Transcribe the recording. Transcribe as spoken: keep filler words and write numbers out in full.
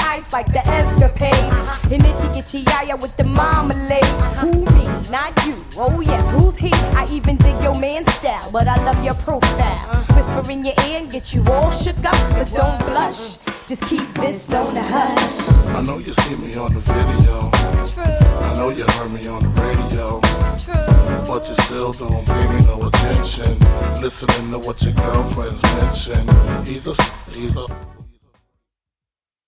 ice like the escapade. And itchy itchy yaya with the marmalade. Who me? Not you. Oh yes, who's he? I even dig your man's style, but I love your profile. Whisper in your ear and get you all shook up, but don't blush. Just keep this on the hush. I know you see me on the video. True. I know you heard me on the radio. True. But you still don't pay me no attention. Listening to what your girlfriends mention. He's a, he's a